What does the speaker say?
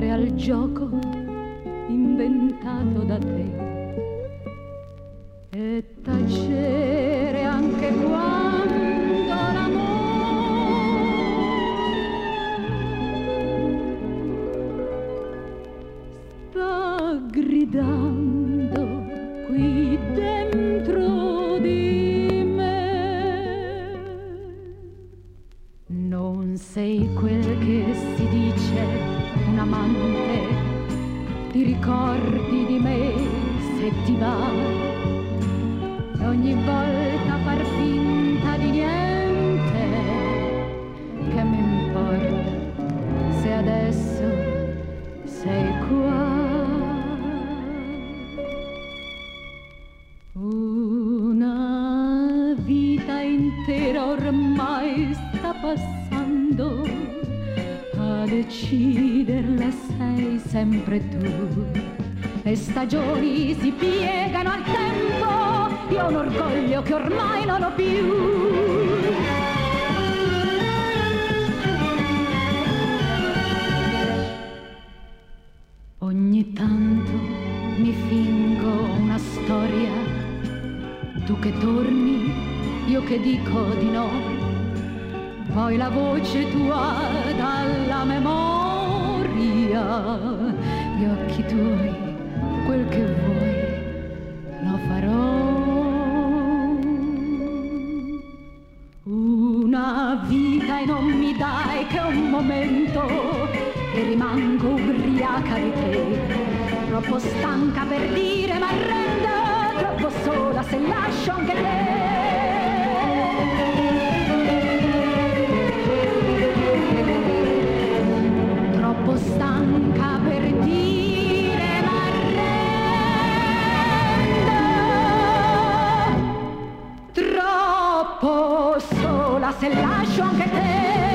giocare al gioco inventato da te e tacere anche quando l'amore sta gridando qui dentro di me. Non sei quel che si dice un amante, ti ricordi di me se ti va, e ogni volta far finta di niente. Che mi importa se adesso sei qua. Una vita intera ormai sta passando, a deciderla sei sempre tu. Le stagioni si piegano al tempo, io ho un orgoglio che ormai non ho più. Ogni tanto mi fingo una storia, tu che torni, io che dico di no, poi la voce tua dalla memoria, gli occhi tuoi, quel che vuoi lo farò. Una vita e non mi dai che un momento, e rimango ubriaca di te, troppo stanca per dire m'arrendo, troppo sola se lascio anche te. Troppo stanca per dire m'arrendo, troppo sola se lascio anche te.